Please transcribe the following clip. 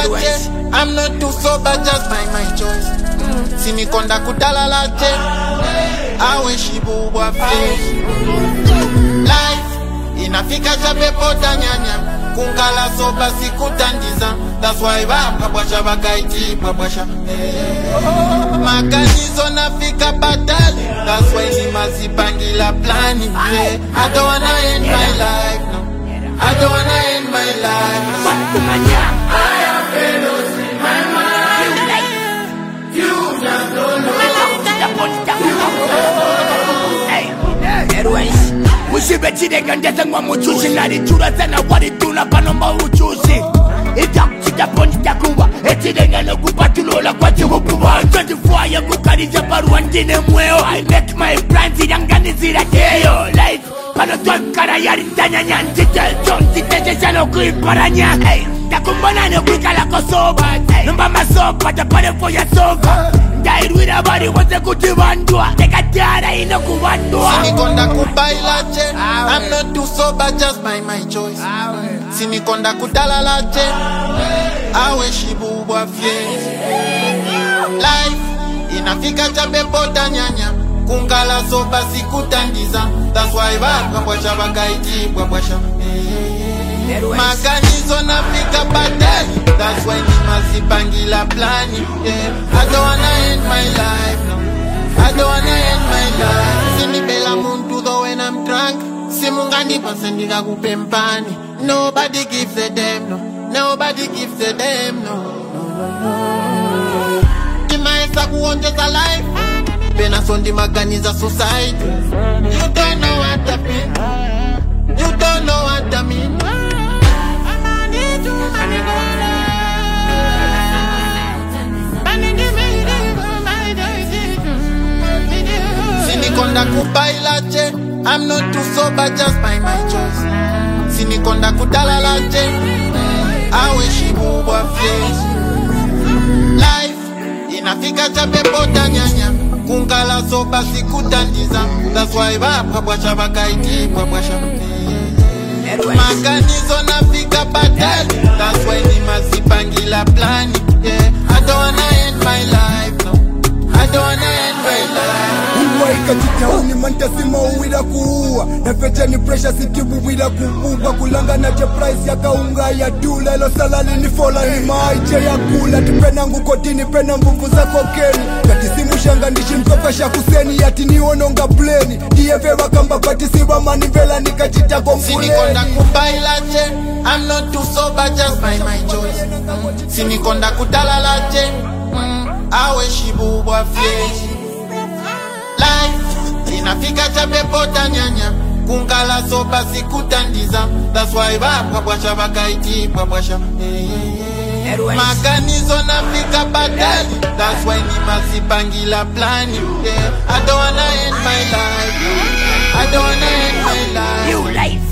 lache. I'm not too sober, just by my choice. Sinikonda kudala lache. Awe shibubwa face. Life inafika chape pota nyanya. Kungala soba sikutandiza. That's why babwasha bakaiti babwasha. Makanizo nafika batali. That's why ni mazipangila plani. I don't wanna end my life, no. I don't wanna end my life. I have failures in my mind. You just don't know. Usibetide kandeza ngwa muchuzi nalichura sana walituna panomba uchuzi Itakchita ponita kuwa etide ngano kupatulola kwa chihupuwa 24 ya kukariza paruwa ndine mweo I make my plans idangani zirateyo Life pano tuankara yari tanya nyantite Chontite shano kuiparanya Takumbana no kwikala kosoba Numba masopa tapare foya sofa Ndairuira bari wose kutibandua Nekatara ino kubandua Sinikonda kubailache. I'm not too sober, just by my choice. Sinikonda kudala lache. Awe shibubwa face. Life inafika chape pota nyanya. Kungala soba sikutandiza. That's why babwasha bakaiti babwasha. Makanizo nafika batali. That's why ni mazipangila plani. I don't wanna end my life, no. I don't wanna end my life. Sinibela muntu though when I'm drunk. Simungani pasendiga kupempani. Nobody gives a damn, no. Nobody gives a damn, no. Kimaesa kuonjeza life. Pena sondi maganiza society. You don't know what I mean. You don't know what I mean. Sinikonda kubailache. I'm not too sober, just by my choice. Sinikonda kudala lache. Awe shibubwa face. Life inafika chape pota nyanya. Kungala soba sikutandiza. That's why babwasha bakaiti babwasha. Makanizo nafika batali. That's why ni mazipangila plani. I don't wanna end my life, no. I don't wanna end my life. Uwaika jitauni mantasima uwira kuua na fecha ni pressure sitibu wira kububa kulanga na je price ya kaunga ya dula ilo salali ni fola ni maiche ya kula tipena ngu kotini pena mbuvu za kokeni kati simu shanga ndishi mkopesha kuseni yati ni ononga pleni DFA wakamba pati siwa manivela nikachita kompuleni Sinikonda kubailache. I'm not too sober, just by my choice. Sinikonda kudala lache. Awe shibubwa face. Life inafika chape pota nyanya. Kungala soba sikutandiza. That's why babwasha bakaiti babwasha. Makanizo nafika batali. That's why ni mazipangila plani. I don't wanna end my life. I don't wanna end my life. New life